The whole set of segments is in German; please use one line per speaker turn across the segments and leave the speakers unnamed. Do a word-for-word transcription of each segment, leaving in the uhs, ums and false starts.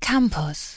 Campus.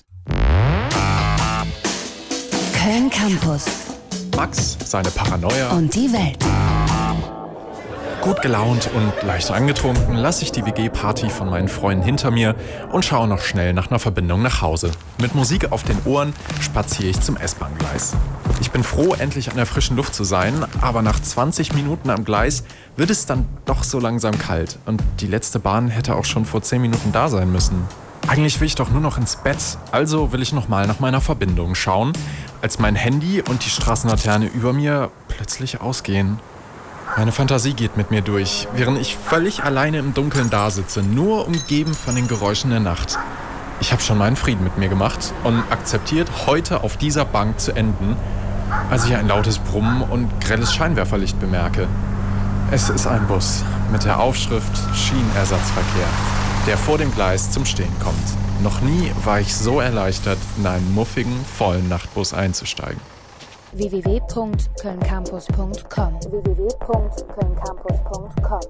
Köln Campus.
Max, seine Paranoia
und die Welt.
Gut gelaunt und leicht angetrunken lasse ich die W G-Party von meinen Freunden hinter mir und schaue noch schnell nach einer Verbindung nach Hause. Mit Musik auf den Ohren spaziere ich zum S-Bahn-Gleis. Ich bin froh, endlich an der frischen Luft zu sein, aber nach zwanzig Minuten am Gleis wird es dann doch so langsam kalt. Und die letzte Bahn hätte auch schon vor zehn Minuten da sein müssen. Eigentlich will ich doch nur noch ins Bett, also will ich noch mal nach meiner Verbindung schauen, als mein Handy und die Straßenlaterne über mir plötzlich ausgehen. Meine Fantasie geht mit mir durch, während ich völlig alleine im Dunkeln dasitze, nur umgeben von den Geräuschen der Nacht. Ich habe schon meinen Frieden mit mir gemacht und akzeptiert, heute auf dieser Bank zu enden, als ich ein lautes Brummen und grelles Scheinwerferlicht bemerke. Es ist ein Bus mit der Aufschrift Schienenersatzverkehr, der vor dem Gleis zum Stehen kommt. Noch nie war ich so erleichtert, in einen muffigen, vollen Nachtbus einzusteigen.
w w w punkt köln campus punkt com w w w punkt köln campus punkt com